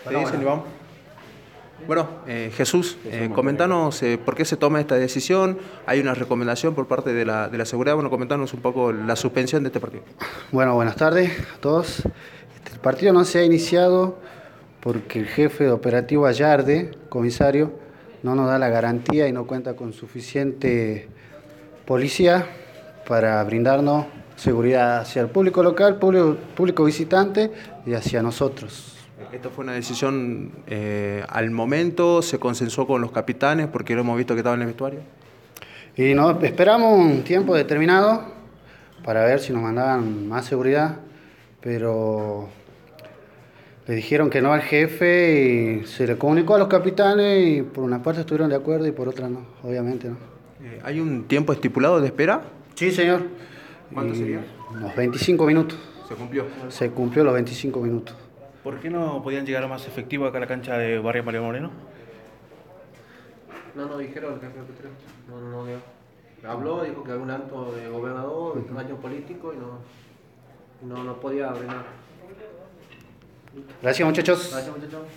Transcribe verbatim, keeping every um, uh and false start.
¿Te dicen, Iván? Bueno, eh, Jesús, eh, comentanos eh, por qué se toma esta decisión. Hay una recomendación por parte de la, de la seguridad. Bueno, comentanos un poco la suspensión de este partido. Bueno, buenas tardes a todos. Este, el partido no se ha iniciado porque el jefe de operativo Ayarde, comisario, no nos da la garantía y no cuenta con suficiente policía para brindarnos seguridad hacia el público local, público, público visitante y hacia nosotros. Esta fue una decisión eh, al momento, se consensuó con los capitanes porque lo hemos visto que estaban en el vestuario. Y no, esperamos un tiempo determinado para ver si nos mandaban más seguridad, pero le dijeron que no al jefe y se le comunicó a los capitanes y por una parte estuvieron de acuerdo y por otra no, obviamente no. Eh, ¿Hay un tiempo estipulado de espera? Sí, señor. ¿Cuánto Y sería? Unos veinticinco minutos. Se cumplió. Se cumplió los veinticinco minutos. ¿Por qué no podían llegar más efectivos acá a la cancha de Barrio Mario Moreno? No nos dijeron el jefe de Petro. No, no, no, no. Habló, dijo que había un acto de gobernador, un año político y no, y no, no podía ordenar. Gracias, muchachos. Gracias, muchachos.